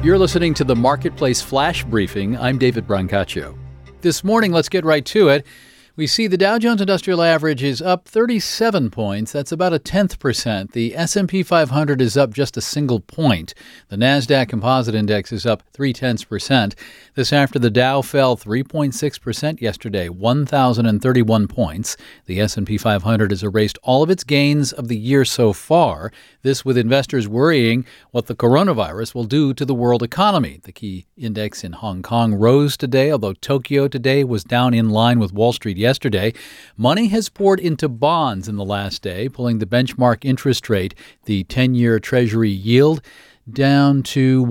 You're listening to the Marketplace Flash Briefing. I'm David Brancaccio. This morning, let's get right to it. We see the Dow Jones Industrial Average is up 37 points. That's about 0.1%. The S&P 500 is up just a single point. The Nasdaq Composite Index is up 0.3%. This after the Dow fell 3.6% yesterday, 1,031 points. The S&P 500 has erased all of its gains of the year so far. This with investors worrying what the coronavirus will do to the world economy. The key index in Hong Kong rose today, although Tokyo today was down in line with Wall Street yesterday. Money has poured into bonds in the last day, pulling the benchmark interest rate, the 10-year Treasury yield, down to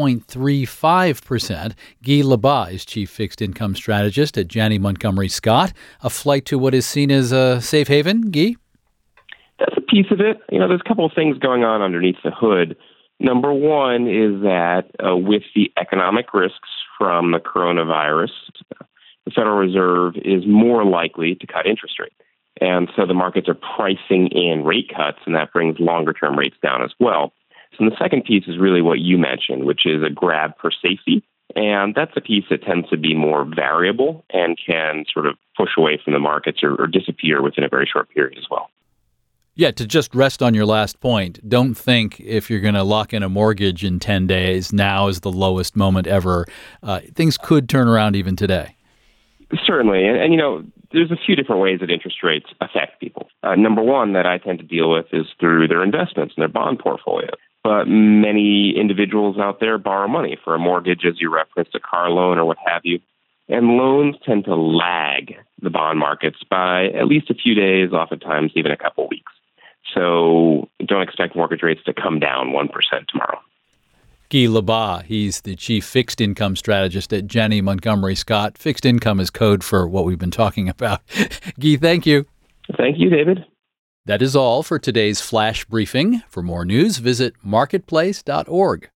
1.35%. Guy Lebas is chief fixed income strategist at Janney Montgomery Scott. A flight to what is seen as a safe haven, Guy? That's a piece of it. There's a couple of things going on underneath the hood. Number one is that with the economic risks from the coronavirus, the Federal Reserve is more likely to cut interest rates. And so the markets are pricing in rate cuts, and that brings longer-term rates down as well. So the second piece is really what you mentioned, which is a grab for safety. And that's a piece that tends to be more variable and can sort of push away from the markets or disappear within a very short period as well. Yeah, to just rest on your last point, don't think if you're going to lock in a mortgage in 10 days, now is the lowest moment ever. Things could turn around even today. Certainly. And there's a few different ways that interest rates affect people. Number one that I tend to deal with is through their investments and their bond portfolio. But many individuals out there borrow money for a mortgage, as you referenced, a car loan or what have you. And loans tend to lag the bond markets by at least a few days, oftentimes even a couple weeks. So don't expect mortgage rates to come down 1% tomorrow. Guy Lebas, he's the chief fixed income strategist at Janney Montgomery Scott. Fixed income is code for what we've been talking about. Guy, thank you. Thank you, David. That is all for today's Flash Briefing. For more news, visit marketplace.org.